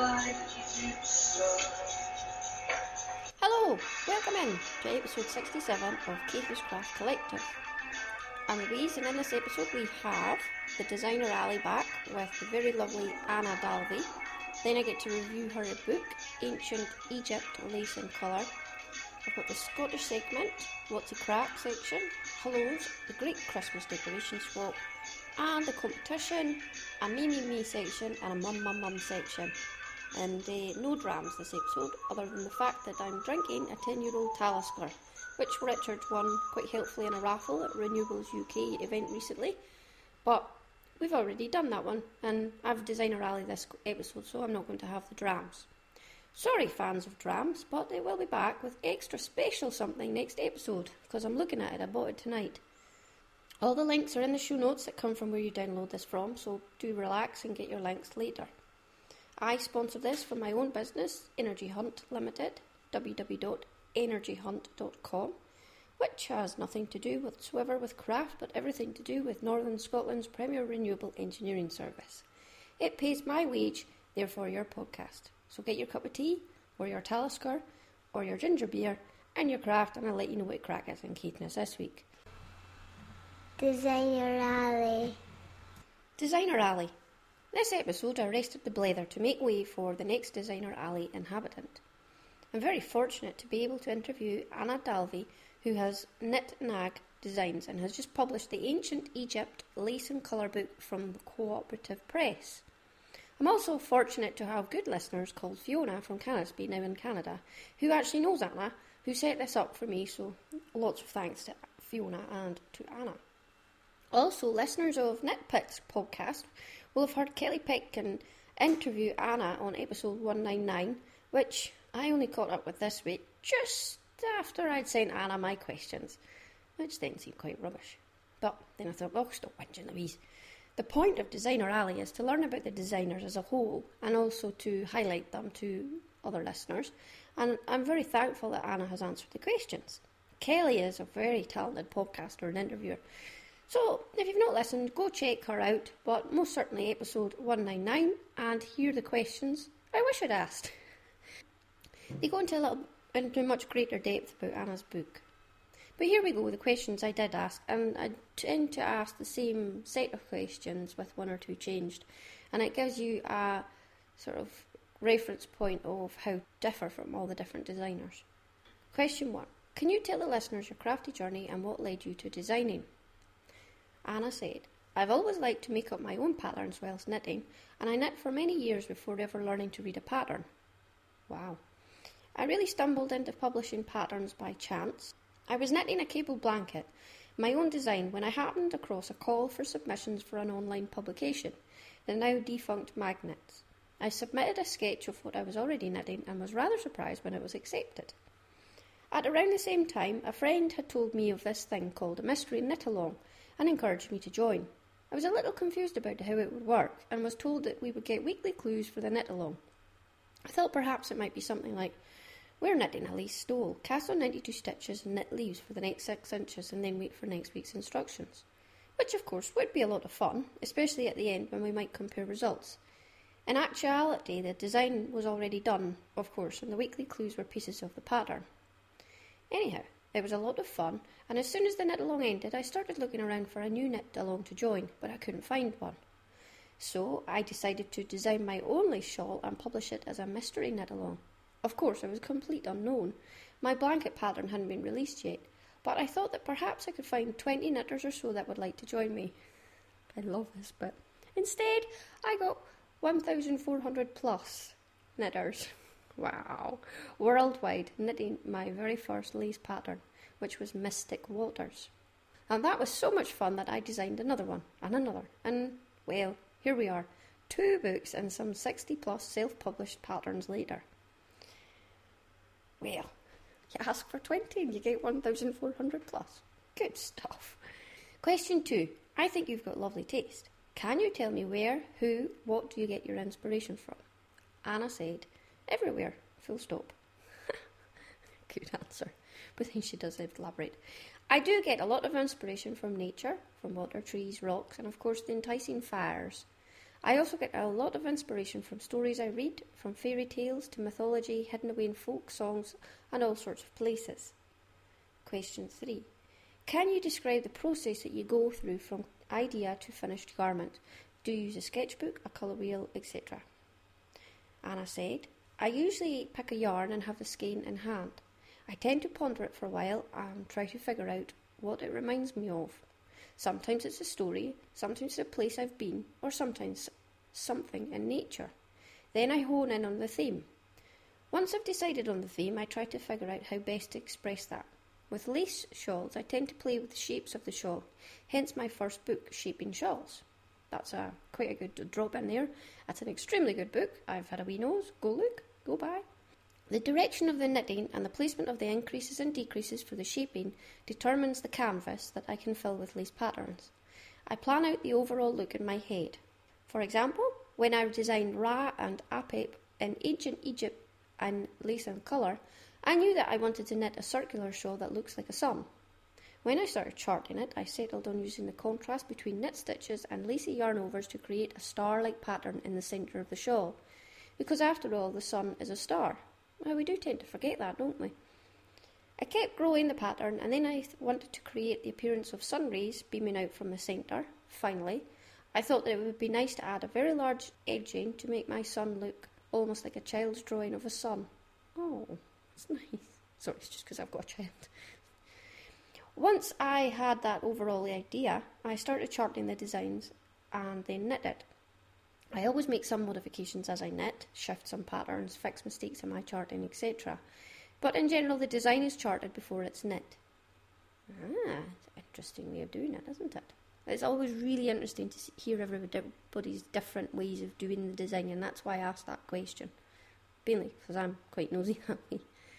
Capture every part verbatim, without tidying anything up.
Hello, welcome in to episode sixty-seven of Katie's Craft Collective. I'm Louise, and in this episode we have the Designer Ali back with the very lovely Anna Dalby. Then I get to review her book, Ancient Egypt, Lace and Colour. I've got the Scottish segment, What's a Crack section, Hellos, the Great Christmas Decoration Swap, and the competition, a me me me section and a mum mum mum section. And uh, no drams this episode, other than the fact that I'm drinking a ten year old Talisker, which Richard won quite helpfully in a raffle at Renewables U K event recently. But we've already done that one, and I've Designer Ali this episode, so I'm not going to have the drams. Sorry fans of drams, but they will be back with extra special something next episode, because I'm looking at it, I bought it tonight. All the links are in the show notes that come from where you download this from, so do relax and get your links later. I sponsor this from my own business, Energy Hunt Limited, w w w dot energy hunt dot com, which has nothing to do whatsoever with craft, but everything to do with Northern Scotland's premier renewable engineering service. It pays my wage, therefore your podcast. So get your cup of tea, or your Talisker, or your ginger beer, and your craft, and I'll let you know what crack is in Caithness this week. Designer Ali. Designer Ali. This episode I rested the blether to make way for the next Designer Ali inhabitant. I'm very fortunate to be able to interview Anna Dalby, who has Knit Nag Designs and has just published the Ancient Egypt Lace and Colour book from the Cooperative Press. I'm also fortunate to have good listeners called Fiona from Canasby, now in Canada, who actually knows Anna, who set this up for me, so lots of thanks to Fiona and to Anna. Also, listeners of Knitpicks podcast will have heard Kelly Pitkin interview Anna on episode one ninety-nine, which I only caught up with this week, just after I'd sent Anna my questions, which then seemed quite rubbish. But then I thought, well, stop whinging, Louise. The point of Designer Ali is to learn about the designers as a whole, and also to highlight them to other listeners, and I'm very thankful that Anna has answered the questions. Kelly is a very talented podcaster and interviewer, so if you've not listened, go check her out, but most certainly episode one ninety-nine, and hear the questions I wish I'd asked. They go into a little into much greater depth about Anna's book. But here we go, the questions I did ask, and I tend to ask the same set of questions with one or two changed, and it gives you a sort of reference point of how differ from all the different designers. Question one. Can you tell the listeners your crafty journey and what led you to designing? Anna said, I've always liked to make up my own patterns whilst knitting, and I knit for many years before ever learning to read a pattern. Wow. I really stumbled into publishing patterns by chance. I was knitting a cable blanket, my own design, when I happened across a call for submissions for an online publication, the now defunct Magnets. I submitted a sketch of what I was already knitting and was rather surprised when it was accepted. At around the same time, a friend had told me of this thing called a mystery knit-along and encouraged me to join. I was a little confused about how it would work and was told that we would get weekly clues for the knit-along. I thought perhaps it might be something like, we're knitting a lace stole, cast on ninety-two stitches and knit leaves for the next six inches and then wait for next week's instructions. Which of course would be a lot of fun, especially at the end when we might compare results. In actuality, the design was already done, of course, and the weekly clues were pieces of the pattern. Anyhow, it was a lot of fun, and as soon as the knit-along ended, I started looking around for a new knit-along to join, but I couldn't find one. So I decided to design my own lace shawl and publish it as a mystery knit-along. Of course, I was a complete unknown. My blanket pattern hadn't been released yet, but I thought that perhaps I could find twenty knitters or so that would like to join me. I love this bit. Instead, I got one thousand four hundred plus knitters. Wow. Worldwide, knitting my very first lace pattern, which was Mystic Waters. And that was so much fun that I designed another one, and another, and, well, here we are, two books and some sixty plus self-published patterns later. Well, you ask for twenty and you get one thousand four hundred plus. Good stuff. Question two. I think you've got lovely taste. Can you tell me where, who, what do you get your inspiration from? Anna said, everywhere, full stop. Good answer. But then she does elaborate. I do get a lot of inspiration from nature, from water, trees, rocks, and of course the enticing fires. I also get a lot of inspiration from stories I read, from fairy tales to mythology hidden away in folk songs and all sorts of places. Question three. Can you describe the process that you go through from idea to finished garment? Do you use a sketchbook, a colour wheel, et cetera? Anna said, I usually pick a yarn and have the skein in hand. I tend to ponder it for a while and try to figure out what it reminds me of. Sometimes it's a story, sometimes it's a place I've been, or sometimes something in nature. Then I hone in on the theme. Once I've decided on the theme, I try to figure out how best to express that. With lace shawls, I tend to play with the shapes of the shawl, hence my first book, Shaping Shawls. That's a quite a good drop in there. That's an extremely good book. I've had a wee nose. Go look, go buy. The direction of the knitting and the placement of the increases and decreases for the shaping determines the canvas that I can fill with lace patterns. I plan out the overall look in my head. For example, when I designed Ra and Apep in ancient Egypt and lace and colour, I knew that I wanted to knit a circular shawl that looks like a sun. When I started charting it, I settled on using the contrast between knit stitches and lacy yarn overs to create a star-like pattern in the centre of the shawl. Because after all, the sun is a star. Well, we do tend to forget that, don't we? I kept growing the pattern, and then I th- wanted to create the appearance of sun rays beaming out from the centre. Finally, I thought that it would be nice to add a very large edging to make my sun look almost like a child's drawing of a sun. Oh, that's nice. Sorry, it's just because I've got a child. Once I had that overall idea, I started charting the designs and then knit it. I always make some modifications as I knit, shift some patterns, fix mistakes in my charting, et cetera. But in general, the design is charted before it's knit. Ah, it's an interesting way of doing it, isn't it? It's always really interesting to hear everybody's different ways of doing the design, and that's why I asked that question. Mainly because I'm quite nosy that way.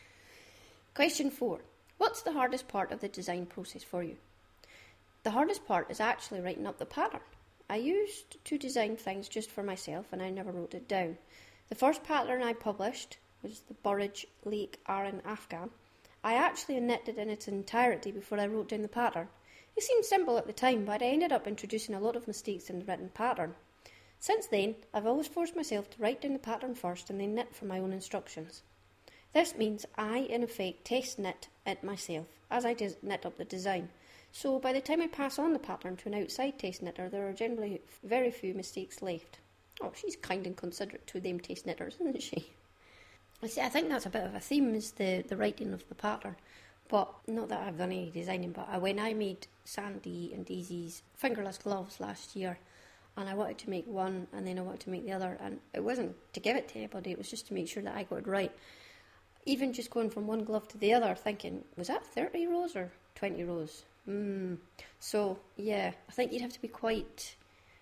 Question four. What's the hardest part of the design process for you? The hardest part is actually writing up the pattern. I used to design things just for myself and I never wrote it down. The first pattern I published was the Burridge Lake Aran Afghan. I actually knitted it in its entirety before I wrote down the pattern. It seemed simple at the time, but I ended up introducing a lot of mistakes in the written pattern. Since then, I've always forced myself to write down the pattern first and then knit for my own instructions. This means I, in effect, test knit it myself as I des- knit up the design. So by the time I pass on the pattern to an outside test knitter, there are generally very few mistakes left. Oh, she's kind and considerate to them test knitters, isn't she? I see, I think that's a bit of a theme, is the, the writing of the pattern. But not that I've done any designing, but when I made Sandy and Daisy's fingerless gloves last year, and I wanted to make one and then I wanted to make the other, and it wasn't to give it to anybody, it was just to make sure that I got it right. Even just going from one glove to the other, thinking, was that thirty rows or twenty rows? Hmm. So, yeah, I think you'd have to be quite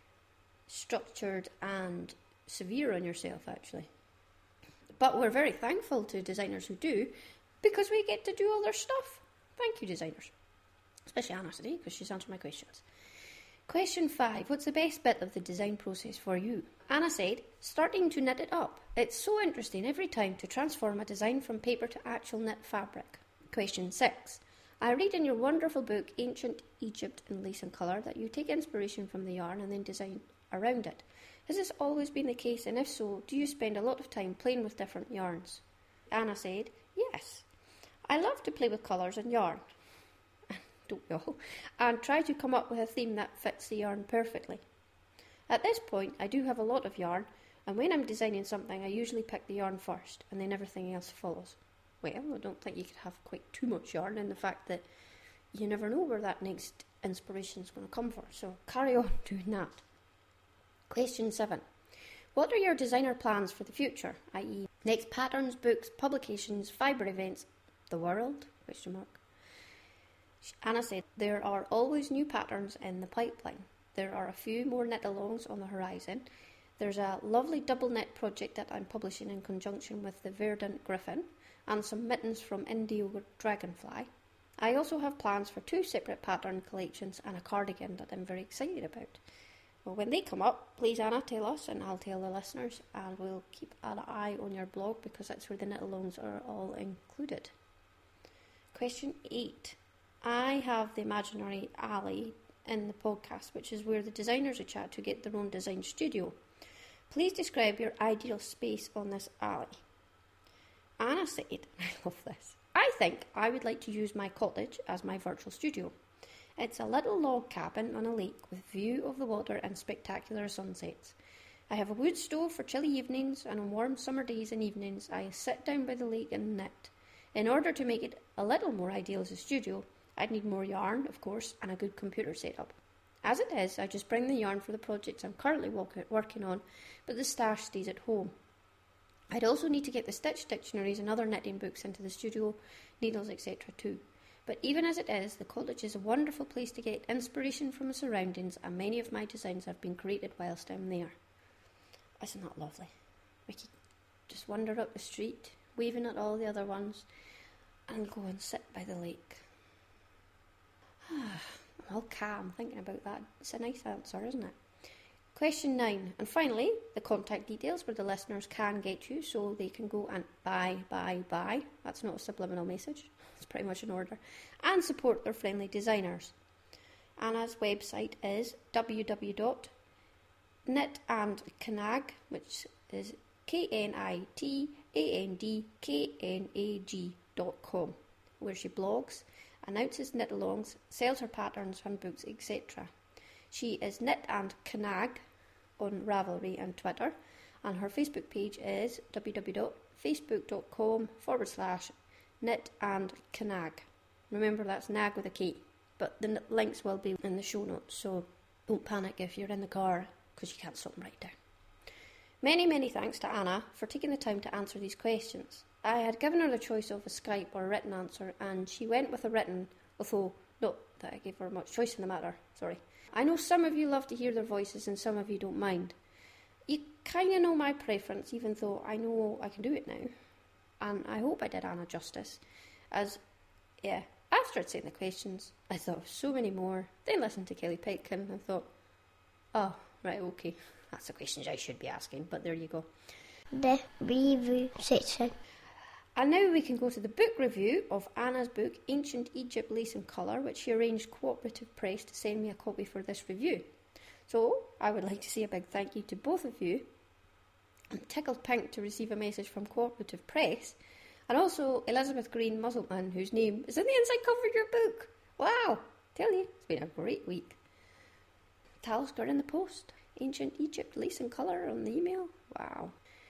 structured and severe on yourself, actually. But we're very thankful to designers who do, because we get to do all their stuff. Thank you, designers. Especially Anna today, because she's answered my questions. Question five. What's the best bit of the design process for you? Anna said, starting to knit it up. It's so interesting every time to transform a design from paper to actual knit fabric. Question six. I read in your wonderful book, Ancient Egypt in Lace and Colour, that you take inspiration from the yarn and then design around it. Has this always been the case, and if so, do you spend a lot of time playing with different yarns? Anna said, yes. I love to play with colours and yarn. Don't we all? And try to come up with a theme that fits the yarn perfectly. At this point, I do have a lot of yarn, and when I'm designing something, I usually pick the yarn first, and then everything else follows. Well, I don't think you could have quite too much yarn in the fact that you never know where that next inspiration is going to come from, so carry on doing that. Question seven. What are your designer plans for the future, that is next patterns, books, publications, fibre events, the world? Question mark. Anna said, there are always new patterns in the pipeline. There are a few more knit-alongs on the horizon. There's a lovely double knit project that I'm publishing in conjunction with the Verdant Griffin and some mittens from Indio Dragonfly. I also have plans for two separate pattern collections and a cardigan that I'm very excited about. Well, when they come up, please Anna, tell us and I'll tell the listeners, and we'll keep an eye on your blog because that's where the knit-alongs are all included. Question eight. I have the Imaginary Alley in the podcast, which is where the designers are chat to get their own design studio. Please describe your ideal space on this alley. Anna said, I love this, I think I would like to use my cottage as my virtual studio. It's a little log cabin on a lake with view of the water and spectacular sunsets. I have a wood stove for chilly evenings, and on warm summer days and evenings I sit down by the lake and knit. In order to make it a little more ideal as a studio, I'd need more yarn, of course, and a good computer setup. As it is, I just bring the yarn for the projects I'm currently walk- working on, but the stash stays at home. I'd also need to get the stitch dictionaries and other knitting books into the studio, needles, et cetera too. But even as it is, the cottage is a wonderful place to get inspiration from the surroundings, and many of my designs have been created whilst I'm there. Isn't that lovely? We could just wander up the street, waving at all the other ones, and go and sit by the lake. I'm all calm thinking about that. It's a nice answer, isn't it? Question nine. And finally, the contact details where the listeners can get you so they can go and buy, buy, buy. That's not a subliminal message. It's pretty much an order. And support their friendly designers. Anna's website is w w w dot knit and knag, which is K N I T A N D K N A G dot com, where she blogs, announces knit-alongs, sells her patterns, handbooks, et cetera. She is Knit and Knag on Ravelry and Twitter, and her Facebook page is w w w dot facebook dot com forward slash knit and knag. Remember, that's nag with a K, but the links will be in the show notes, so don't panic if you're in the car because you can't stop them right down. Many, many thanks to Anna for taking the time to answer these questions. I had given her the choice of a Skype or a written answer, and she went with a written, although not that I gave her much choice in the matter, sorry. I know some of you love to hear their voices and some of you don't mind. You kind of know my preference, even though I know I can do it now. And I hope I did Anna justice, as, yeah, after I'd seen the questions, I thought of so many more, then listened to Kelly Pitkin and thought, oh, right, okay, that's the questions I should be asking, but there you go. The review section. And now we can go to the book review of Anna's book, Ancient Egypt Lace and Colour, which she arranged Cooperative Press to send me a copy for this review. So, I would like to say a big thank you to both of you. I'm tickled pink to receive a message from Cooperative Press, and also Elizabeth Green Muzzleman, whose name is in the inside cover of your book. Wow! Tell you, it's been a great week. Talisker in the post. Ancient Egypt Lace and Colour on the email. Wow.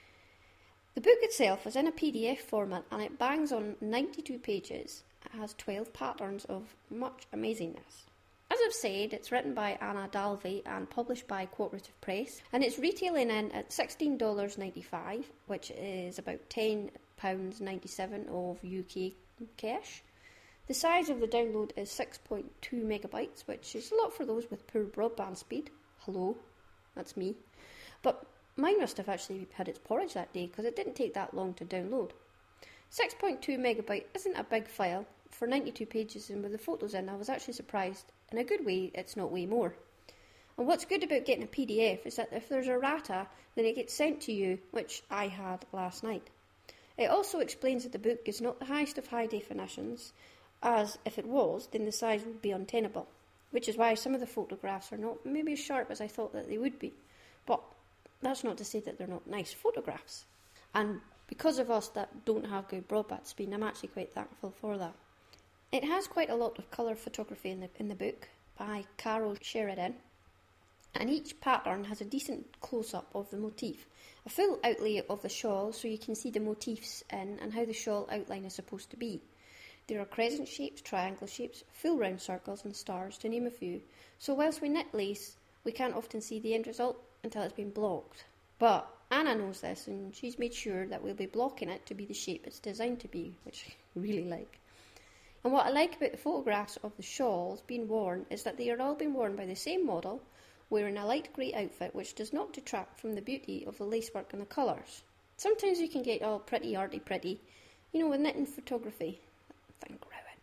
The book itself is in a P D F format and it bangs on ninety-two pages. It has twelve patterns of much amazingness. As I've said, it's written by Anna Dalvey and published by Cooperative Press, and it's retailing in at sixteen dollars ninety-five, which is about ten pounds ninety-seven of U K cash. The size of the download is six point two megabytes, which is a lot for those with poor broadband speed. Hello, that's me. But mine must have actually had its porridge that day because it didn't take that long to download. six point two megabyte isn't a big file for ninety-two pages, and with the photos in, I was actually surprised. In a good way, it's not way more. And what's good about getting a P D F is that if there's a errata, then it gets sent to you, which I had last night. It also explains that the book is not the highest of high definitions, as if it was, then the size would be untenable, which is why some of the photographs are not maybe as sharp as I thought that they would be. But that's not to say that they're not nice photographs. And because of us that don't have good broadband speed, I'm actually quite thankful for that. It has quite a lot of colour photography in the in the book by Carol Sheridan, and each pattern has a decent close-up of the motif, a full outlay of the shawl so you can see the motifs in and how the shawl outline is supposed to be. There are crescent shapes, triangle shapes, full round circles and stars, to name a few, so whilst we knit lace, we can't often see the end result until it's been blocked. But Anna knows this, and she's made sure that we'll be blocking it to be the shape it's designed to be, which I really like. And what I like about the photographs of the shawls being worn is that they are all being worn by the same model, wearing a light grey outfit which does not detract from the beauty of the lacework and the colours. Sometimes you can get all pretty arty pretty, you know, with knitting photography. Thing growing.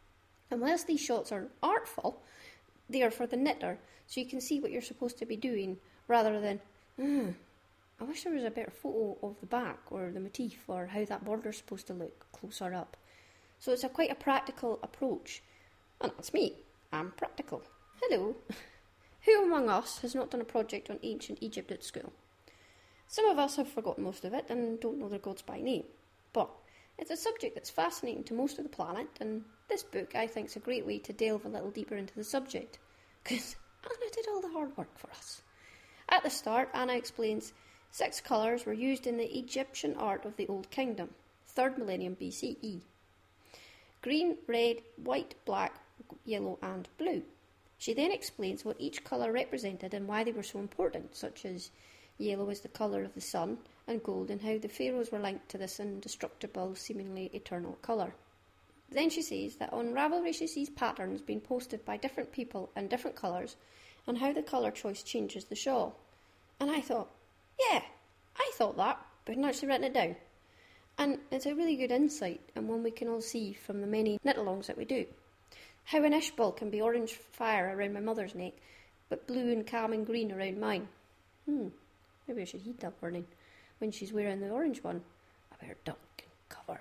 And whilst these shots are artful, they are for the knitter, so you can see what you're supposed to be doing, rather than, hmm, I wish there was a better photo of the back, or the motif, or how that border's supposed to look closer up. So it's a quite a practical approach. And that's me. I'm practical. Hello. Who among us has not done a project on ancient Egypt at school? Some of us have forgotten most of it and don't know their gods by name, but it's a subject that's fascinating to most of the planet, and this book, I think, is a great way to delve a little deeper into the subject, because Anna did all the hard work for us. At the start, Anna explains six colours were used in the Egyptian art of the Old Kingdom, third millennium B C E. Green, red, white, black, yellow and blue. She then explains what each colour represented and why they were so important, such as yellow is the colour of the sun, and gold, and how the pharaohs were linked to this indestructible, seemingly eternal colour. Then she says that on Ravelry she sees patterns being posted by different people in different colours, and how the colour choice changes the shawl. And I thought, yeah, I thought that, but hadn't actually written it down. And it's a really good insight, and one we can all see from the many knit-alongs that we do. How an Ishbal can be orange fire around my mother's neck, but blue and calming green around mine. Hmm, maybe I should heed that warning. When she's wearing the orange one, I wear duck and cover.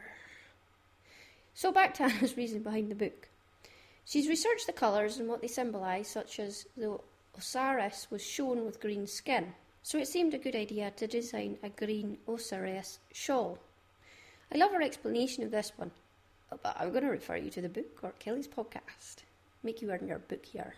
So back to Anna's reason behind the book. She's researched the colours and what they symbolise, such as the Osiris was shown with green skin, so it seemed a good idea to design a green Osiris shawl. I love her explanation of this one, but I'm going to refer you to the book or Kelly's podcast. Make you earn your book here.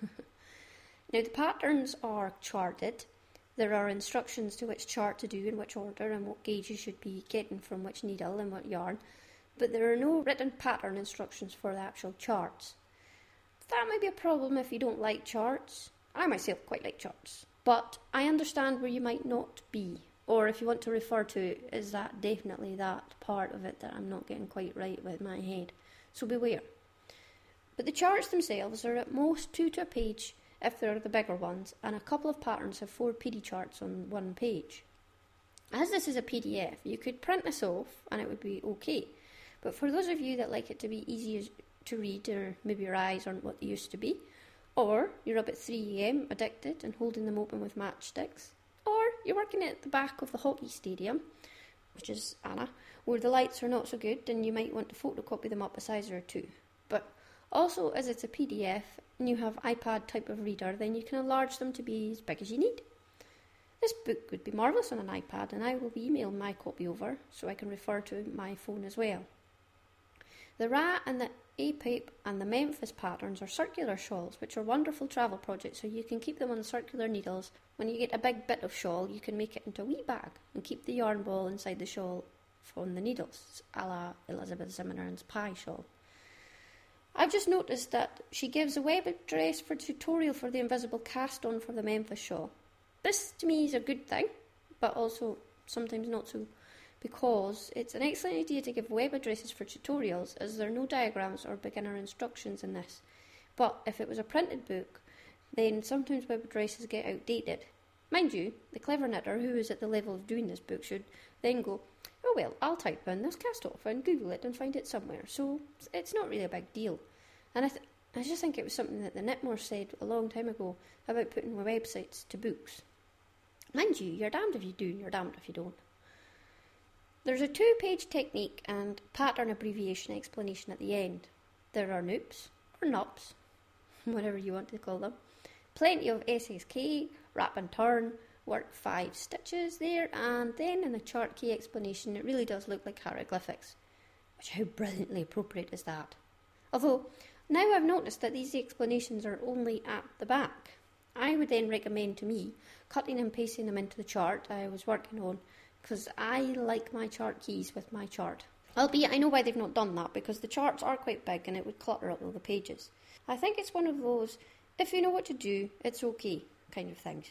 Now, the patterns are charted. There are instructions to which chart to do in which order and what gauge you should be getting from which needle and what yarn, but there are no written pattern instructions for the actual charts. That might be a problem if you don't like charts. I myself quite like charts, but I understand where you might not be, or if you want to refer to, is that definitely that part of it that I'm not getting quite right with my head. So beware. But the charts themselves are at most two to a page if they're the bigger ones, and a couple of patterns have four P D charts on one page. As this is a P D F, you could print this off and it would be okay. But for those of you that like it to be easy to read, or maybe your eyes aren't what they used to be, or you're up at three a m addicted and holding them open with matchsticks, or you're working at the back of the hockey stadium, which is Anna, where the lights are not so good and you might want to photocopy them up a size or two. But also, as it's a P D F and you have iPad type of reader, then you can enlarge them to be as big as you need. This book would be marvellous on an iPad, and I will be emailing my copy over so I can refer to my phone as well. The Ra and the Apep and the Memphis patterns are circular shawls, which are wonderful travel projects, so you can keep them on circular needles. When you get a big bit of shawl, you can make it into a wee bag and keep the yarn ball inside the shawl on the needles, a la Elizabeth Zimmerman's pie shawl. I've just noticed that she gives a web address for tutorial for the invisible cast on for the Memphis shawl. This to me is a good thing, but also sometimes not so, because it's an excellent idea to give web addresses for tutorials, as there are no diagrams or beginner instructions in this. But if it was a printed book, then sometimes web addresses get outdated. Mind you, the clever knitter who is at the level of doing this book should then go, oh well, I'll type in this cast off and Google it and find it somewhere, so it's not really a big deal. And I, th- I just think it was something that the Knitmore said a long time ago about putting websites to books. Mind you, you're damned if you do and you're damned if you don't. There's a two-page technique and pattern abbreviation explanation at the end. There are noops, or nups, whatever you want to call them. Plenty of S S K, wrap and turn, work five stitches there, and then in the chart key explanation it really does look like hieroglyphics. Which, how brilliantly appropriate is that? Although, now I've noticed that these explanations are only at the back. I would then recommend to me cutting and pasting them into the chart I was working on, because I like my chart keys with my chart. Albeit I know why they've not done that, because the charts are quite big and it would clutter up all the pages. I think it's one of those, if you know what to do, it's okay kind of things.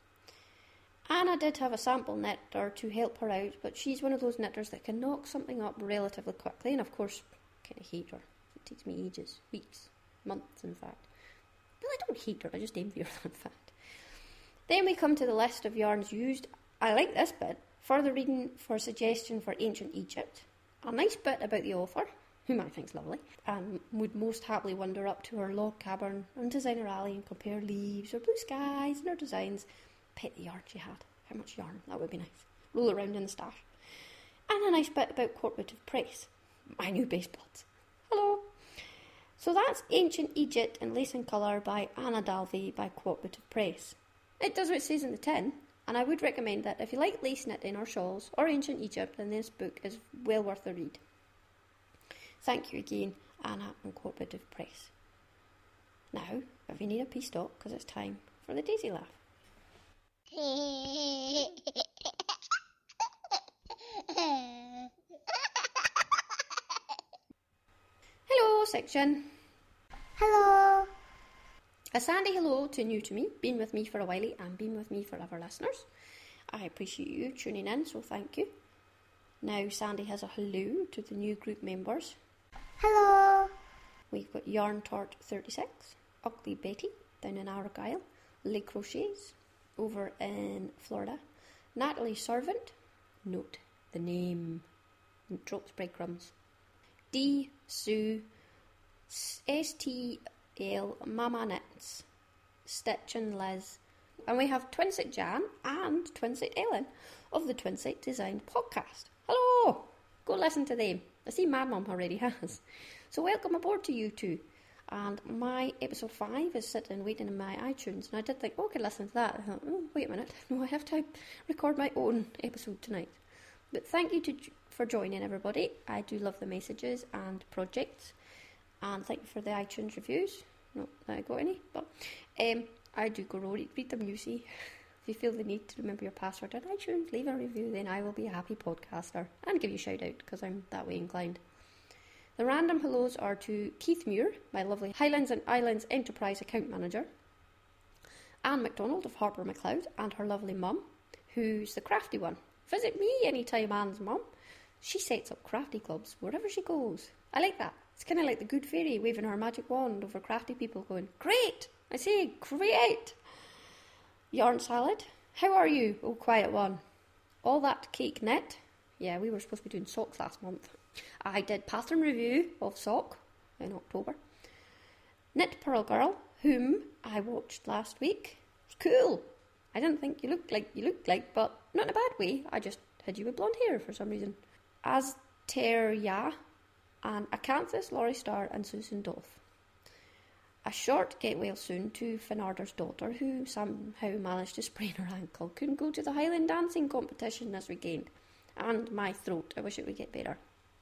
Anna did have a sample knitter to help her out, but she's one of those knitters that can knock something up relatively quickly, and of course, I kind of hate her. It takes me ages, weeks, months in fact. Well, I don't hate her, I just envy her in fact. Then we come to the list of yarns used. I like this bit. Further reading for suggestion for ancient Egypt. A nice bit about the author, whom I think's lovely, and would most happily wander up to her log cabin and Designer Alley and compare leaves or blue skies and her designs. Pet the yarn she had. How much yarn? That would be nice. Roll around in the stash. And a nice bit about Cooperative Press. My new base buds. Hello. So that's Ancient Egypt in Lace and Colour by Anna Dalvey by Cooperative Press. It does what it says in the tin. And I would recommend that if you like lace knitting or shawls or ancient Egypt, then this book is well worth a read. Thank you again, Anna and Cooperative Press. Now, if you need a pea stop, because it's time for the Daisy Laugh. Hello, section. Hello. A Sandy hello to new to me, been with me for a while and been with me forever listeners. I appreciate you tuning in, so thank you. Now Sandy has a hello to the new group members. Hello. We've got Yarn Tart thirty-six, Ugly Betty down in Argyle, Le Crochets over in Florida, Natalie Servant, note the name, drops breadcrumbs, D. Sue, S T L Mama Knits, Stitch and Liz, and we have Twinset Jan and Twinset Ellen of the Twinset Design podcast. Hello! Go listen to them. I see Mad Mum already has. So welcome aboard to you two. And my episode five is sitting waiting in my iTunes, and I did think, oh, I could listen to that. I thought, oh, wait a minute, no, I have to record my own episode tonight. But thank you to, for joining, everybody. I do love the messages and projects. And thank you for the iTunes reviews. Not that I got any, but um, I do go read, read them, you see. If you feel the need to remember your password on iTunes, leave a review, then I will be a happy podcaster and give you a shout out because I'm that way inclined. The random hellos are to Keith Muir, my lovely Highlands and Islands Enterprise Account Manager, Anne MacDonald of Harper MacLeod and her lovely mum, who's the crafty one. Visit me anytime, Anne's mum. She sets up crafty clubs wherever she goes. I like that. It's kind of like the good fairy waving her magic wand over crafty people going, great! I say, create! Yarn Salad, how are you, oh quiet one? All that cake knit? Yeah, we were supposed to be doing socks last month. I did pattern review of sock in October. Knit Pearl Girl, whom I watched last week. It's cool. I didn't think you looked like you looked like, but not in a bad way. I just had you with blonde hair for some reason. Azteria and Acanthus, Laurie Starr and Susan Dolph. A short get well soon to Finarder's daughter, who somehow managed to sprain her ankle, couldn't go to the Highland dancing competition as we gained. And my throat, I wish it would get better.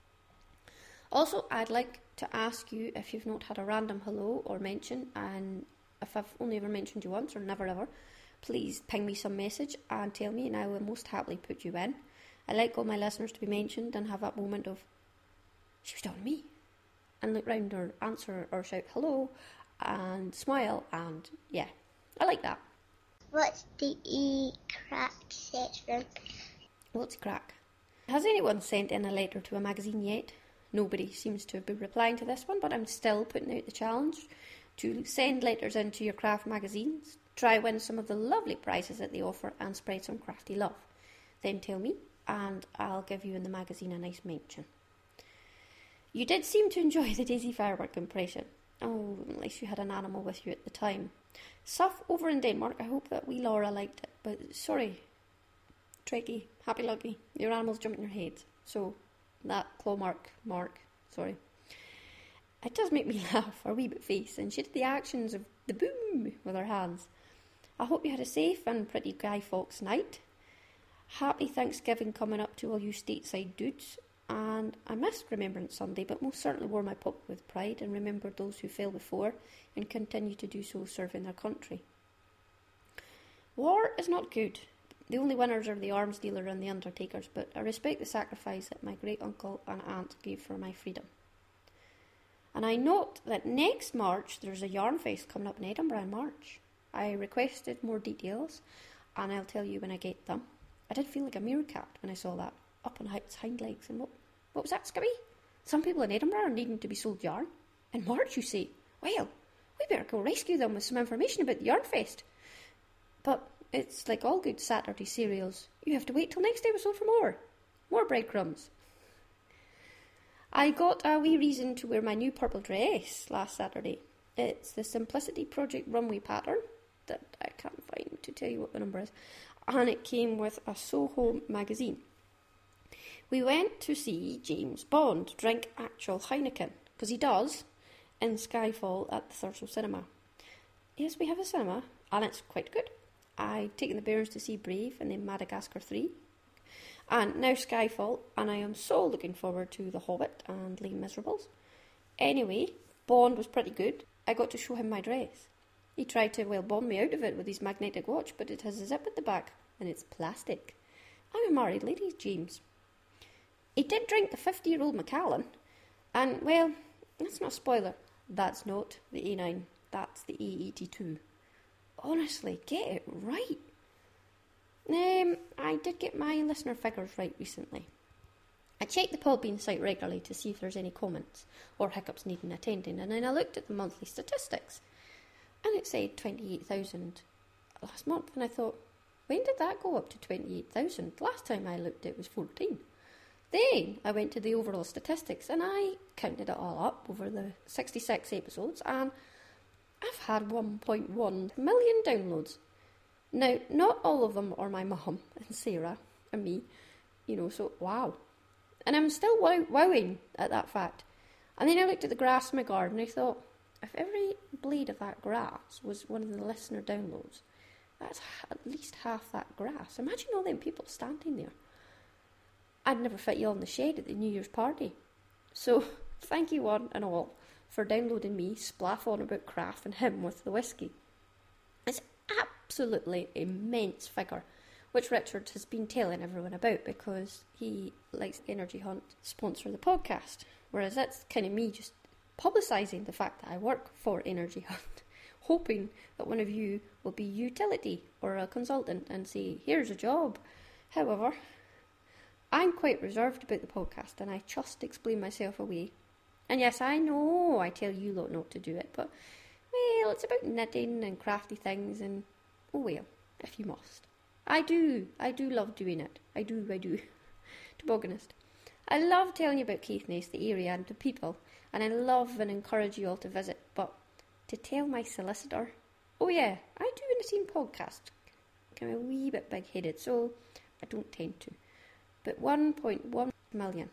Also, I'd like to ask you if you've not had a random hello or mention, and if I've only ever mentioned you once or never ever, please ping me some message and tell me and I will most happily put you in. I like all my listeners to be mentioned and have that moment of, she was talking to me, and look round or answer or shout hello and smile, and yeah, I like that. What's the e-crack section? What's crack? Has anyone sent in a letter to a magazine yet? Nobody seems to be replying to this one, but I'm still putting out the challenge to send letters into your craft magazines, try win some of the lovely prizes that they offer and spread some crafty love. Then tell me and I'll give you in the magazine a nice mention. You did seem to enjoy the Daisy firework impression. Oh, unless you had an animal with you at the time. Suff over in Denmark, I hope that wee Laura liked it, but sorry, Trekkie, happy lucky, your animals jump in your head, so that claw mark, mark, sorry. It does make me laugh, her wee bit face, and she did the actions of the boom with her hands. I hope you had a safe and pretty Guy Fawkes night. Happy Thanksgiving coming up to all you stateside dudes, and I missed Remembrance Sunday, but most certainly wore my pup with pride and remembered those who fell before and continue to do so serving their country. War is not good. The only winners are the arms dealer and the undertakers, but I respect the sacrifice that my great-uncle and aunt gave for my freedom. And I note that next March there's a yarn fest coming up in Edinburgh in March. I requested more details, and I'll tell you when I get them. I did feel like a meerkat when I saw that, up on its hind legs, and what, what was that, Scubby? Some people in Edinburgh are needing to be sold yarn. In March, you say? Well, we better go rescue them with some information about the yarn fest. But it's like all good Saturday cereals. You have to wait till next episode for more. More breadcrumbs. I got a wee reason to wear my new purple dress last Saturday. It's the Simplicity Project runway pattern that I can't find to tell you what the number is. And it came with a Soho magazine. We went to see James Bond drink actual Heineken, because he does, in Skyfall at the Thurso Cinema. Yes, we have a cinema, and it's quite good. I'd taken the Bairns to see Brave and then Madagascar three. And now Skyfall, and I am so looking forward to The Hobbit and Les Miserables. Anyway, Bond was pretty good. I got to show him my dress. He tried to, well, bomb me out of it with his magnetic watch, but it has a zip at the back, and it's plastic. I'm a married lady, James. He did drink the fifty-year-old Macallan, and, well, that's not a spoiler. That's not the A nine, that's the A eighty-two. Honestly, get it right. Um, I did get my listener figures right recently. I checked the Podbean site regularly to see if there's any comments or hiccups needing attending, and then I looked at the monthly statistics, and it said twenty-eight thousand last month, and I thought, when did that go up to twenty-eight thousand? Last time I looked it was fourteen. Then I went to the overall statistics, and I counted it all up over the sixty-six episodes, and I've had one point one million downloads. Now, not all of them are my mum and Sarah and me, you know, so wow. And I'm still wow- wowing at that fact. And then I looked at the grass in my garden and I thought, if every blade of that grass was one of the listener downloads, that's at least half that grass. Imagine all them people standing there. I'd never fit you all in the shed at the New Year's party. So, thank you one and all for downloading me, splaff on about craft and him with the whiskey. It's absolutely immense figure, which Richard has been telling everyone about because he likes Energy Hunt sponsor the podcast, whereas that's kind of me just publicising the fact that I work for Energy Hunt, hoping that one of you will be utility or a consultant and say, here's a job. However, I'm quite reserved about the podcast and I just explain myself away. And yes, I know I tell you lot not to do it, but, well, it's about knitting and crafty things and, oh well, if you must. I do, I do love doing it. I do, I do. To be honest. I love telling you about Caithness, the area and the people, and I love and encourage you all to visit, but to tell my solicitor, oh yeah, I do in a team podcast. I'm a wee bit big-headed, so I don't tend to. But one point one million.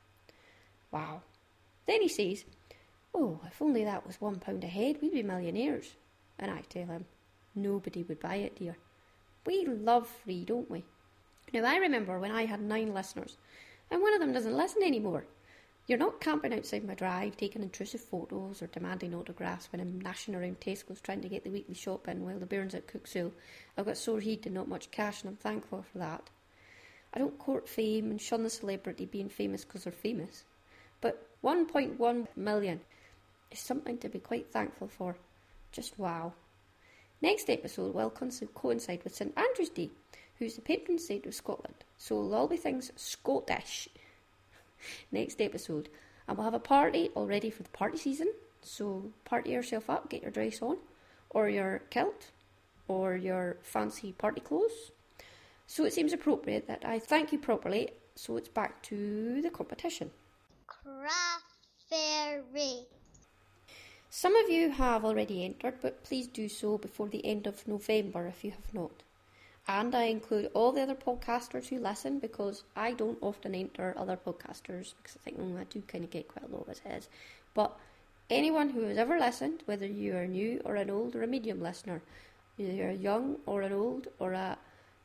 Wow. Then he says, oh, if only that was one pound a head, we'd be millionaires. And I tell him, nobody would buy it, dear. We love free, don't we? Now, I remember when I had nine listeners, and one of them doesn't listen anymore. You're not camping outside my drive, taking intrusive photos or demanding autographs when I'm gnashing around Tesco's trying to get the weekly shop in while the Bairns at Cooksale. I've got sore heat and not much cash, and I'm thankful for that. I don't court fame and shun the celebrity being famous because they're famous. But one point one million is something to be quite thankful for. Just wow. Next episode will coincide with St Andrew's Day, who's the patron saint of Scotland, so it'll all be things Scottish. Next episode, and we'll have a party all ready for the party season, so party yourself up, get your dress on, or your kilt, or your fancy party clothes. So it seems appropriate that I thank you properly, so it's back to the competition. Craft Fairy. Some of you have already entered, but please do so before the end of November if you have not. And I include all the other podcasters who listen because I don't often enter other podcasters because I think, oh, I do kind of get quite low as it is. But anyone who has ever listened, whether you are new or an old or a medium listener, whether you're young or an old or a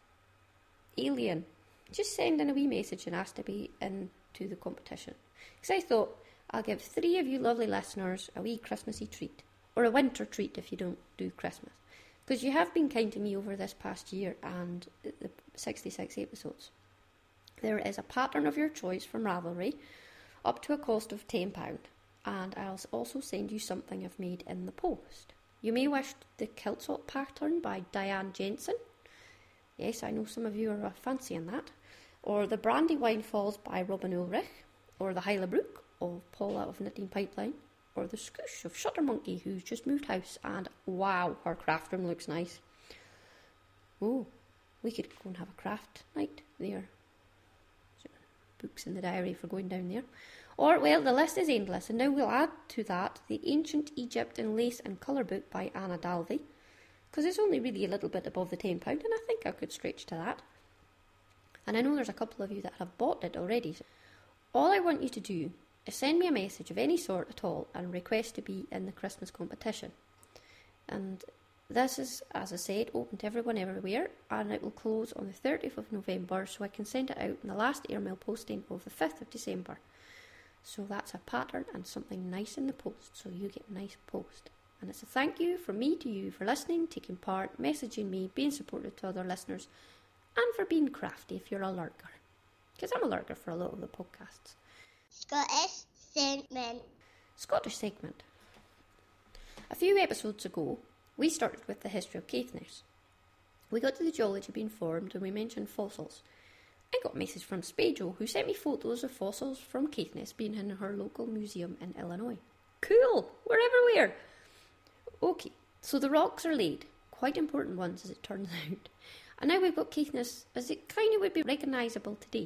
alien, just send in a wee message and ask to be into the competition. Because I thought, I'll give three of you lovely listeners a wee Christmassy treat, or a winter treat if you don't do Christmas. Because you have been kind to me over this past year and the sixty-six episodes. There is a pattern of your choice from Ravelry, up to a cost of ten pounds, and I'll also send you something I've made in the post. You may wish the Kilt Sock pattern by Diane Jensen. Yes, I know some of you are fancying that. Or the Brandywine Falls by Robin Ulrich, or the Hyla Brook of Paula of Knitting Pipeline, or the Scoosh of Shutter Monkey, who's just moved house, and wow, her craft room looks nice. Oh, we could go and have a craft night there. Books in the diary for going down there. Or, well, the list is endless, and now we'll add to that the Ancient Egypt in Lace and Colour book by Anna Dalvey, because it's only really a little bit above the ten pounds, and I think I could stretch to that. And I know there's a couple of you that have bought it already. So all I want you to do is send me a message of any sort at all and request to be in the Christmas competition. And This is, as I said, open to everyone everywhere, and it will close on the thirtieth of November, so I can send it out in the last airmail posting of the fifth of December. So that's a pattern and something nice in the post, so you get a nice post. And it's a thank you from me to you for listening, taking part, messaging me, being supportive to other listeners, and for being crafty if you're a lurker. Because I'm a lurker for a lot of the podcasts. Scottish segment. Scottish segment. A few episodes ago, we started with the history of Caithness. We got to the geology being formed and we mentioned fossils. I got a message from Spajo, who sent me photos of fossils from Caithness being in her local museum in Illinois. Cool! We're everywhere! Okay, so the rocks are laid, quite important ones as it turns out, and now we've got Caithness as it kind of would be recognisable today.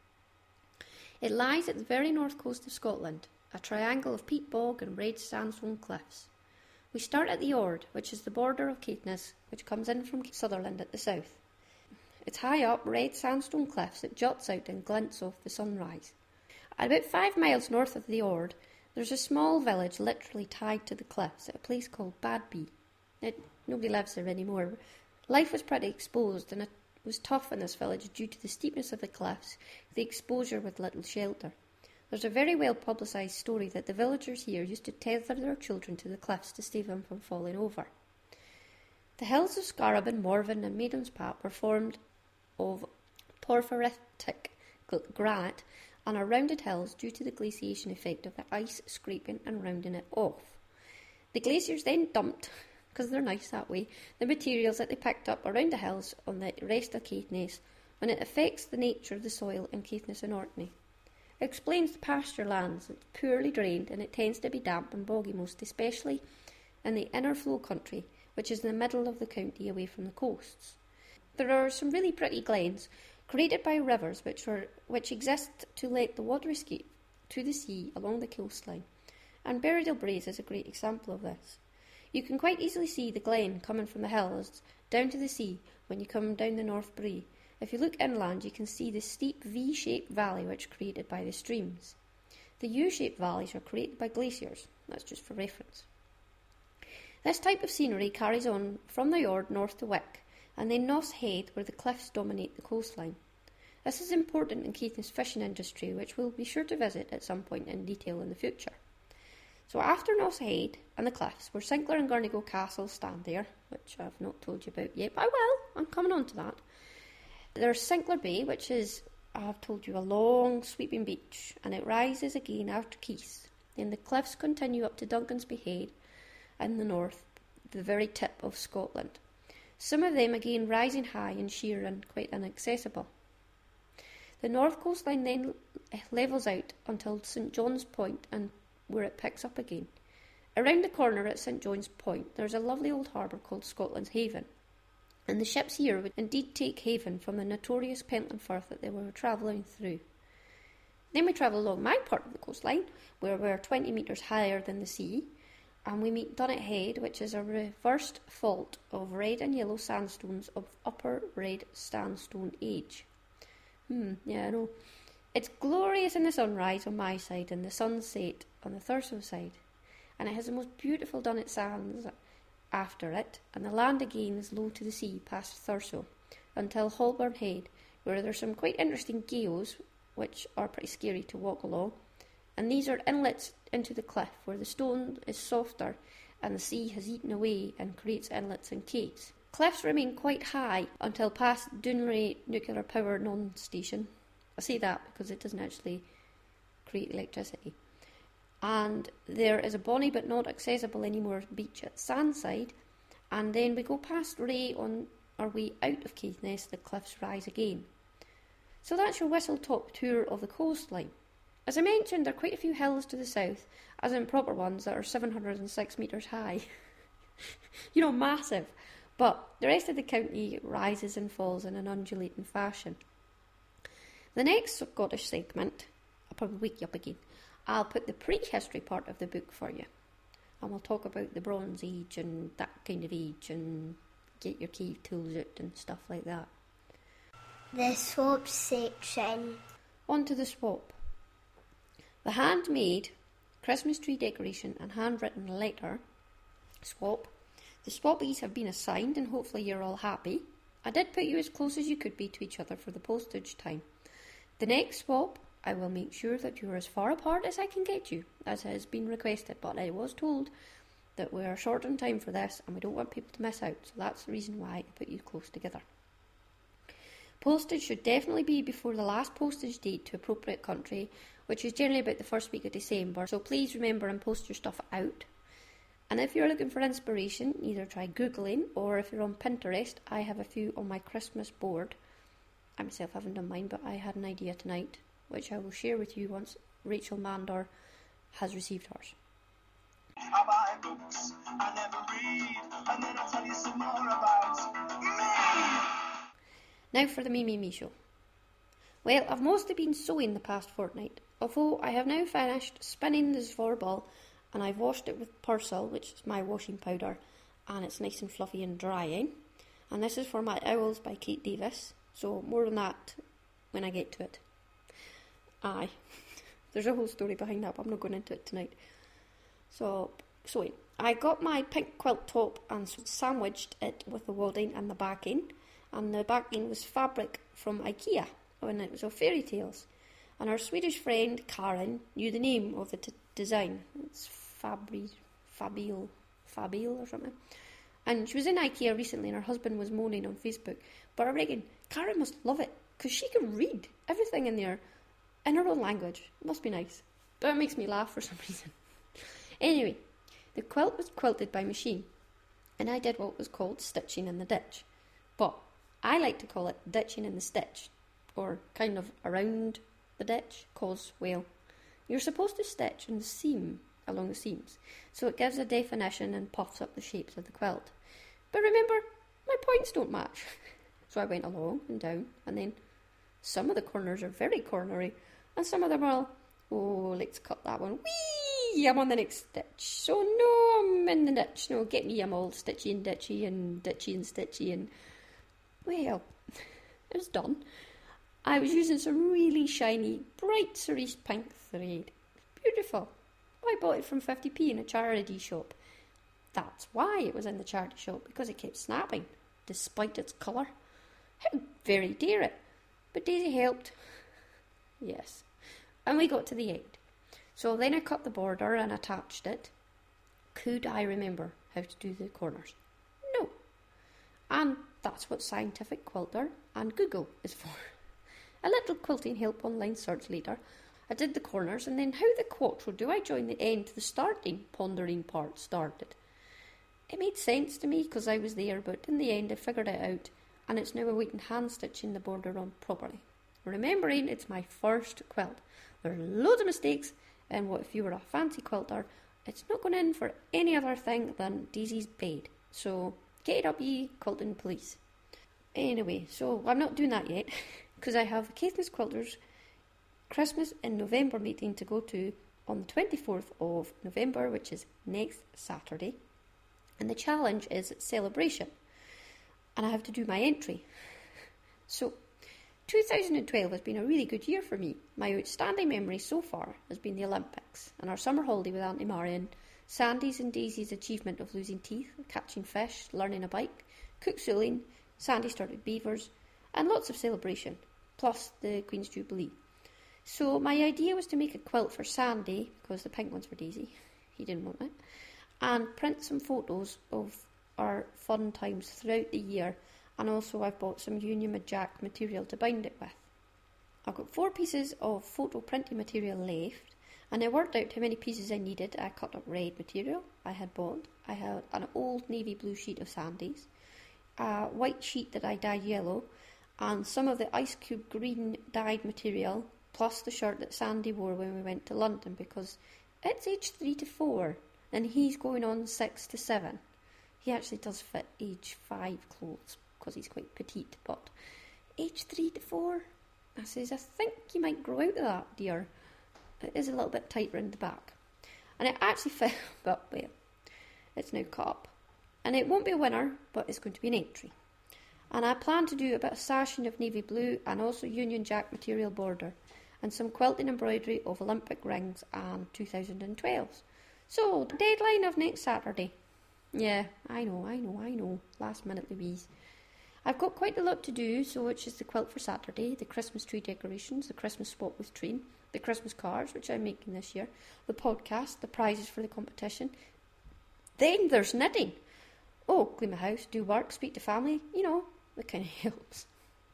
It lies at the very north coast of Scotland, a triangle of peat bog and red sandstone cliffs. We start at the Ord, which is the border of Caithness, which comes in from Sutherland at the south. It's high up red sandstone cliffs that juts out and glints off the sunrise. At about five miles north of the Ord, there's a small village literally tied to the cliffs at a place called Badby. It, nobody lives there anymore. Life was pretty exposed and it was tough in this village due to the steepness of the cliffs, the exposure with little shelter. There's a very well publicised story that the villagers here used to tether their children to the cliffs to save them from falling over. The hills of Scarabin, Morven and Maiden's Pat were formed of porphyritic granite and are rounded hills due to the glaciation effect of the ice scraping and rounding it off. The glaciers then dumped, because they're nice that way, the materials that they picked up around the hills on the rest of Caithness when it affects the nature of the soil in Caithness and Orkney. It explains the pasture lands. It's poorly drained and it tends to be damp and boggy, most especially in the inner flow country, which is in the middle of the county away from the coasts. There are some really pretty glens created by rivers which are which exist to let the water escape to the sea along the coastline, and Berriedale Braes is a great example of this. You can quite easily see the glen coming from the hills down to the sea when you come down the North Brae. If you look inland, you can see the steep V-shaped valley which is created by the streams. The U-shaped valleys are created by glaciers. That's just for reference. This type of scenery carries on from the Ord north to Wick, and then Noss Head, where the cliffs dominate the coastline. This is important in Caithness fishing industry, which we'll be sure to visit at some point in detail in the future. So after Noss Head and the cliffs, where Sinclair and Gurnigo Castle stand there, which I've not told you about yet, but I will, I'm coming on to that. There's Sinclair Bay, which is, I've told you, a long sweeping beach, and it rises again after Keith. Then the cliffs continue up to Duncansby Head in the north, the very tip of Scotland. Some of them again rising high and sheer and quite inaccessible. The north coastline then levels out until St John's Point, and where it picks up again. Around the corner at St John's Point, there's a lovely old harbour called Scotland's Haven, and the ships here would indeed take haven from the notorious Pentland Firth that they were travelling through. Then we travel along my part of the coastline, where we're twenty metres higher than the sea, and we meet Dunnet Head, which is a reversed fault of red and yellow sandstones of upper red sandstone age. Hmm, yeah, I know. It's glorious in the sunrise on my side and the sunset on the Thurso side, and it has the most beautiful Dunnet sands after it, and the land again is low to the sea past Thurso, until Holborn Head, where there's some quite interesting geos, which are pretty scary to walk along, and these are inlets into the cliff, where the stone is softer and the sea has eaten away and creates inlets and caves. Cliffs remain quite high until past Dunleary Nuclear Power Non-Station. I say that because it doesn't actually create electricity. And there is a bonny but not accessible anymore beach at Sandside, and then we go past Ray on our way out of Caithness. The cliffs rise again. So that's your whistle-top tour of the coastline. As I mentioned, there are quite a few hills to the south, as in proper ones that are seven hundred six metres high. You know, massive. But the rest of the county rises and falls in an undulating fashion. The next Scottish segment, I'll probably wake you up again, I'll put the prehistory part of the book for you. And we'll talk about the Bronze Age and that kind of age and get your cave tools out and stuff like that. The swap section. On to the swap. The handmade Christmas tree decoration and handwritten letter swap The swabbies have been assigned and hopefully you're all happy. I did put you as close as you could be to each other for the postage time. The next swab, I will make sure that you are as far apart as I can get you, as has been requested, but I was told that we are short on time for this and we don't want people to miss out, so that's the reason why I put you close together. Postage should definitely be before the last postage date to appropriate country, which is generally about the first week of December, so please remember and post your stuff out. And if you're looking for inspiration, either try Googling, or if you're on Pinterest, I have a few on my Christmas board. I myself haven't done mine, but I had an idea tonight, which I will share with you once Rachel Mandor has received hers. I buy books, I never read, and then I'll tell you some more about me. Now for the Me Me Me show. Well, I've mostly been sewing the past fortnight, although I have now finished spinning the Zfor ball, and I've washed it with Persil, which is my washing powder, and it's nice and fluffy and drying. And this is for my Owls by Kate Davis, so more on that when I get to it. Aye, there's a whole story behind that, but I'm not going into it tonight. So, sewing. I got my pink quilt top and sandwiched it with the wadding and the backing, and the backing was fabric from IKEA, and it was of fairy tales. And our Swedish friend Karen knew the name of the t- design. It's Fabri, Fabile, Fabile or something. And she was in IKEA recently and her husband was moaning on Facebook. But I reckon Karen must love it because she can read everything in there in her own language. It must be nice. But it makes me laugh for some reason. Anyway, the quilt was quilted by machine and I did what was called stitching in the ditch. But I like to call it ditching in the stitch, or kind of around the ditch, cause, well, you're supposed to stitch in the seam, along the seams, so it gives a definition and puffs up the shapes of the quilt. But remember, my points don't match. So I went along and down, and then some of the corners are very cornery, and some of them are, oh, let's cut that one. Whee! I'm on the next stitch. So no, I'm in the ditch. No, get me, I'm all stitchy and ditchy and ditchy and stitchy, and, well, it was done. I was using some really shiny, bright cerise pink thread. Beautiful. I bought it from fifty p in a charity shop. That's why it was in the charity shop, because it kept snapping, despite its colour. How very dare it. But Daisy helped. Yes. And we got to the end. So then I cut the border and attached it. Could I remember how to do the corners? No. And that's what Scientific Quilter and Google is for. A little quilting help online search later. I did the corners, and then how the quattro do I join the end to the starting pondering part started? It made sense to me because I was there, but in the end I figured it out, and it's now awaiting hand stitching the border on properly. Remembering it's my first quilt. There are loads of mistakes, and what if you were a fancy quilter, it's not going in for any other thing than Daisy's bed. So get it up, ye quilting police. Anyway, so I'm not doing that yet. Because I have the Caithness Quilters Christmas in November meeting to go to on the twenty-fourth of November, which is next Saturday. And the challenge is celebration. And I have to do my entry. So, two thousand twelve has been a really good year for me. My outstanding memory so far has been the Olympics and our summer holiday with Auntie Marion, Sandy's and Daisy's achievement of losing teeth, catching fish, learning a bike, cook schooling, Sandy started beavers, and lots of celebration, plus the Queen's Jubilee. So my idea was to make a quilt for Sandy, because the pink one's for Daisy, he didn't want it, and print some photos of our fun times throughout the year, and also I've bought some Union Jack material to bind it with. I've got four pieces of photo printing material left, and I worked out how many pieces I needed. I cut up red material I had bought. I had an old navy blue sheet of Sandy's, a white sheet that I dyed yellow, and some of the ice cube green dyed material, plus the shirt that Sandy wore when we went to London, because it's age three to four, and he's going on six to seven. He actually does fit age five clothes, because he's quite petite, but age three to four, I says, I think you might grow out of that, dear. It is a little bit tight round the back. And it actually fit, but well, it's now cut up. And it won't be a winner, but it's going to be an entry. And I plan to do a bit of sashing of navy blue and also Union Jack material border and some quilting embroidery of Olympic rings and two thousand twelves. So, deadline of next Saturday. Yeah, I know, I know, I know. Last minute Louise. I've got quite a lot to do, so which is the quilt for Saturday, the Christmas tree decorations, the Christmas swap with Treen, the Christmas cards, which I'm making this year, the podcast, the prizes for the competition. Then there's knitting. Oh, clean my house, do work, speak to family, you know, that kind of helps.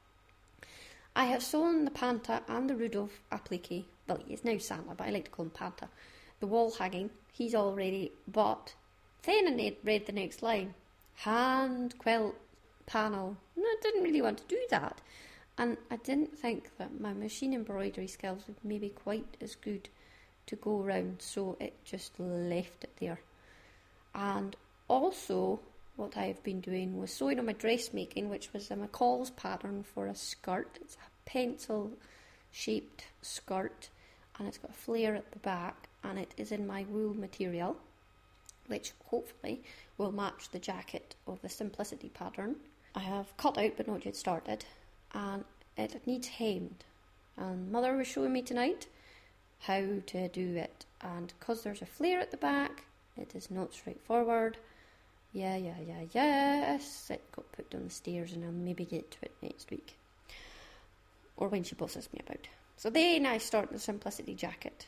I have sewn the Panta and the Rudolph applique. Well, he is now Santa, but I like to call him Panta. The wall hanging, he's all ready, but then I read the next line. Hand quilt panel. No, I didn't really want to do that. And I didn't think that my machine embroidery skills would maybe quite as good to go round, so it just left it there. And also, what I've been doing was sewing on my dressmaking, which was a McCall's pattern for a skirt. It's a pencil-shaped skirt, and it's got a flare at the back, and it is in my wool material, which hopefully will match the jacket of the Simplicity pattern. I have cut out but not yet started, and it needs hemmed. And Mother was showing me tonight how to do it, and because there's a flare at the back, it is not straightforward. Yeah, yeah, yeah, yes. It got put down the stairs, and I'll maybe get to it next week, or when she bosses me about. So then I start the Simplicity jacket,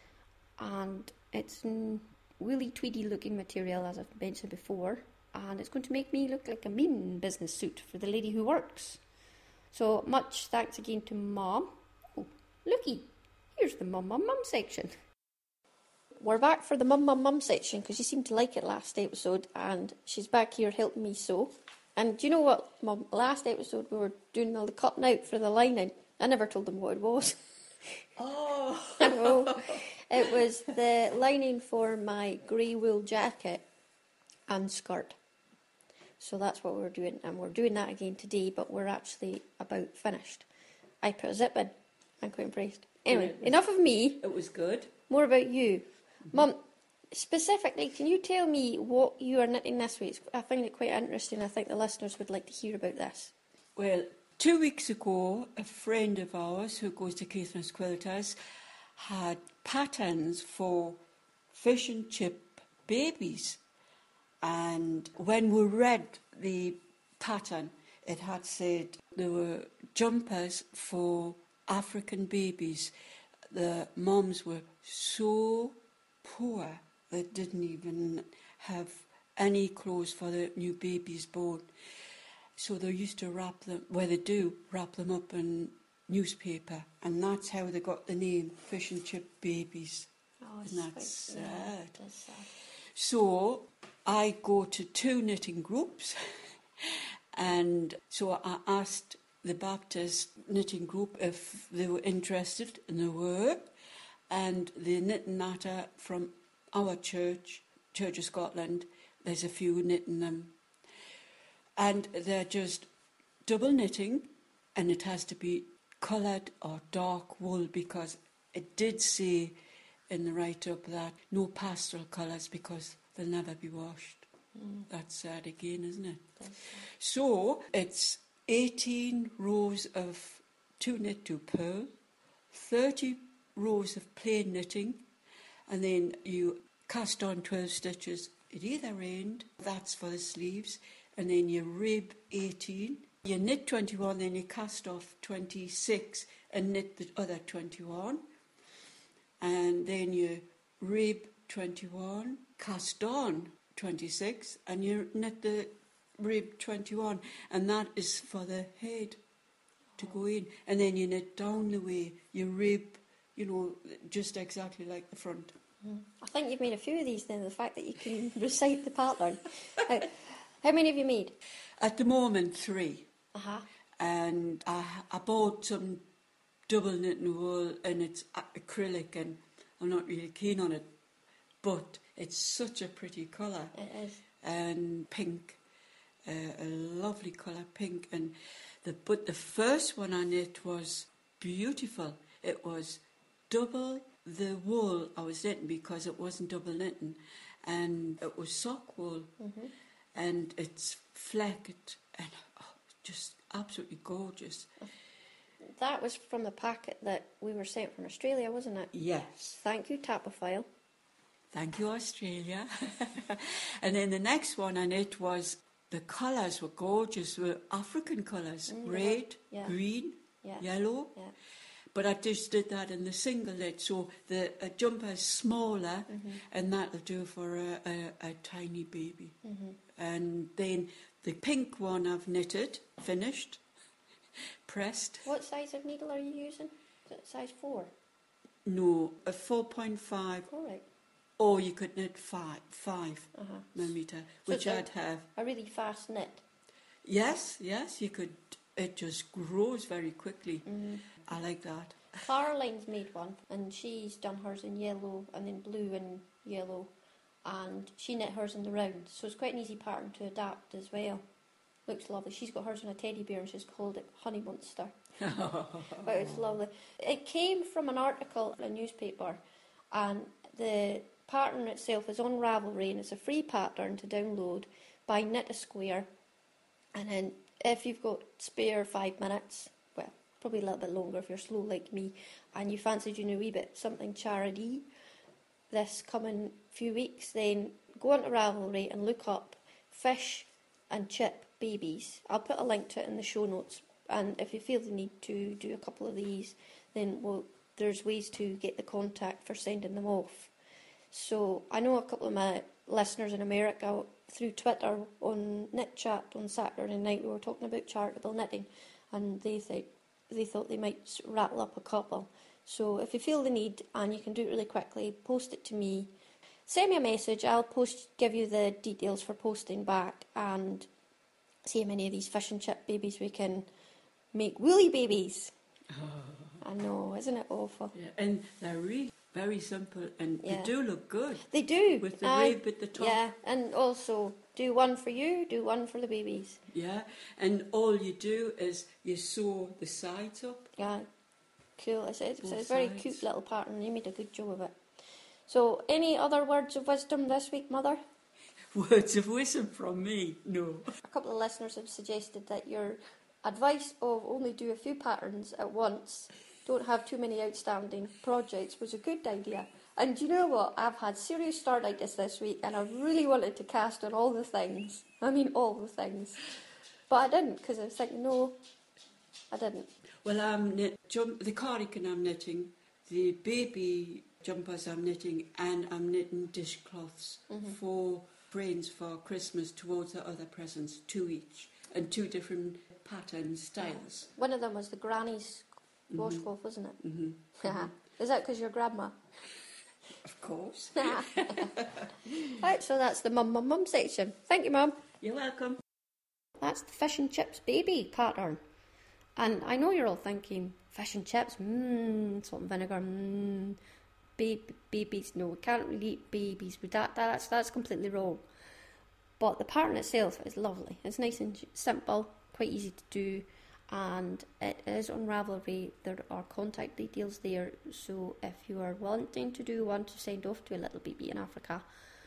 and it's in woolly tweedy looking material, as I've mentioned before, and it's going to make me look like a mean business suit for the lady who works. So much thanks again to Mom. Oh, looky, here's the Mum Mum Mum section. We're back for the Mum Mum Mum section because you seemed to like it last episode, and she's back here helping me sew. And do you know what, Mum? Last episode we were doing all the cutting out for the lining. I never told them what it was. Oh! I know. It was the lining for my grey wool jacket and skirt. So that's what we're doing, and we're doing that again today, but we're actually about finished. I put a zip in. I'm quite impressed. Anyway, was, enough of me. It was good. More about you. Mm-hmm. Mum, specifically, can you tell me what you are knitting this week? I find it quite interesting. I think the listeners would like to hear about this. Well, two weeks ago, a friend of ours who goes to Catherine's Quilters had patterns for fish and chip babies. And when we read the pattern, it had said there were jumpers for African babies. The moms were so poor they didn't even have any clothes for the new babies born. So they used to wrap them, well they do, wrap them up in newspaper. And that's how they got the name Fish and Chip Babies. Oh, Isn't that sad? Yeah, that's sad. So I go to two knitting groups, and so I asked the Baptist knitting group if they were interested, and they were, and the Knitting Matter from our church, Church of Scotland, there's a few knitting them, and they're just double knitting, and it has to be coloured or dark wool, because it did say in the write-up that no pastel colours because they'll never be washed. Mm. That's sad again, isn't it? So it's eighteen rows of two knit, two purl, thirty rows of plain knitting, and then you cast on twelve stitches at either end. That's for the sleeves, and then you rib eighteen. You knit twenty-one, then you cast off twenty-six and knit the other twenty-one. And then you rib twenty-one, cast on twenty-six, and you knit the rib twenty-one, and that is for the head to go in. And then you knit down the way, you rib, you know, just exactly like the front. Mm. I think you've made a few of these then, the fact that you can recite the pattern. how, how many have you made? At the moment, three. Uh-huh. And I, I bought some double knitting wool, and it's acrylic, and I'm not really keen on it, but it's such a pretty colour. It is. And pink, uh, a lovely colour, pink. And the but the first one I knit was beautiful. It was double the wool I was knitting, because it wasn't double knitting, and it was sock wool, mm-hmm. and it's flecked, and oh, just absolutely gorgeous. That was from the packet that we were sent from Australia, wasn't it? Yes. Thank you, Tapophile. Thank you, Australia. And then the next one I knit was, the colours were gorgeous, were African colours, Mm, red, yeah. green, Yeah. yellow. Yeah. But I just did that in the single knit, so the uh, jumper is smaller, Mm-hmm. and that'll do for a, a, a tiny baby. Mm-hmm. And then the pink one I've knitted, finished, pressed. What size of needle are you using? Is it size four? No, a four point five, All right. or you could knit five, five Uh-huh. millimetre, So which it's a- I'd have. A really fast knit. Yes, yes, you could. It just grows very quickly. Mm-hmm. I like that. Caroline's made one, and she's done hers in yellow and then blue and yellow, and she knit hers in the round, so it's quite an easy pattern to adapt as well. Looks lovely. She's got hers on a teddy bear and she's called it Honey Monster. But it's lovely. It came from an article in a newspaper, and the pattern itself is on Ravelry, and it's a free pattern to download by Knit a Square. And then if you've got spare five minutes, well, probably a little bit longer if you're slow like me, and you fancy doing a wee bit something charity this coming few weeks, then go onto Ravelry and look up fish and chip babies. I'll put a link to it in the show notes, and if you feel the need to do a couple of these, then well, there's ways to get the contact for sending them off. So I know a couple of my listeners in America through Twitter on Knit Chat on Saturday night, we were talking about charitable knitting, and they th- they thought they might rattle up a couple. So if you feel the need and you can do it really quickly, post it to me. Send me a message. I'll post, give you the details for posting back, and see how many of these fish and chip babies we can make woolly babies. I know, isn't it awful? Yeah, and they're really very simple, and Yeah. they do look good. They do. With the Aye. rib at the top. Yeah, and also do one for you, do one for the babies. Yeah, and all you do is you sew the sides up. Yeah, cool. It's, it's, Both it's a very sides. cute little pattern. You made a good job of it. So, any other words of wisdom this week, Mother? Words of wisdom from me? No. A couple of listeners have suggested that your advice of only do a few patterns at once, don't have too many outstanding projects, was a good idea. And you know what? I've had serious startitis this week, and I really wanted to cast on all the things. I mean, all the things. But I didn't, because I was thinking, no, I didn't. Well, I'm knit jump the cardigan I'm knitting, the baby jumpers I'm knitting, and I'm knitting dishcloths Mm-hmm. for friends for Christmas towards the other presents, two each, and two different patterns, styles. One of them was the granny's washcloth, wasn't it? Mm-hmm. Is that because you're grandma? Of course. Right, so that's the mum mum mum section. Thank you, Mum. You're welcome. That's the fish and chips baby pattern. And I know you're all thinking, fish and chips, mmm, salt and vinegar, mmm, ba- babies. No, we can't really eat babies. But that, that's, that's completely wrong. But the pattern itself is lovely. It's nice and simple, quite easy to do. And it is on Ravelry. There are contact details there. So if you are wanting to do one to send off to a little baby in Africa,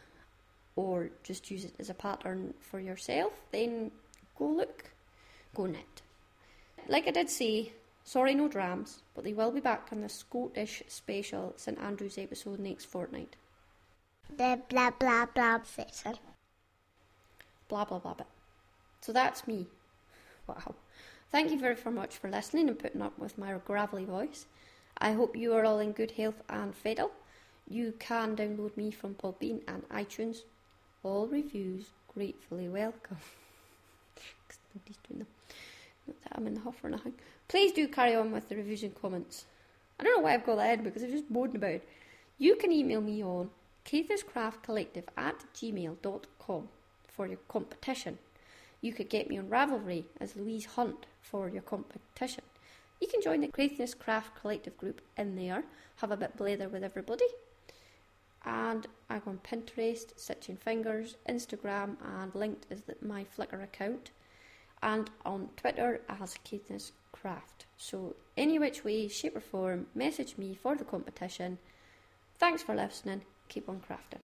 or just use it as a pattern for yourself, then go look, go knit. Like I did say, sorry no drams, but they will be back on the Scottish special St Andrews episode next fortnight. The blah blah blah section. Blah blah blah blah. So that's me. Wow. Thank you very, very much for listening and putting up with my gravelly voice. I hope you are all in good health and fiddle. You can download me from Podbean and iTunes. All reviews gratefully welcome. Because nobody's doing them. Not that I'm in the huff or nothing. Please do carry on with the reviews and comments. I don't know why I've got that in, because I'm just bored about it. You can email me on catherscraftcollective at gmail dot com for your competition. You could get me on Ravelry as Louise Hunt for your competition. You can join the Craithness Craft Collective group in there, have a bit blather with everybody. And I'm on Pinterest, Stitching Fingers, Instagram, and linked is the, my Flickr account, and on Twitter as Caithness Craft. So any which way, shape or form, message me for the competition. Thanks for listening. Keep on crafting.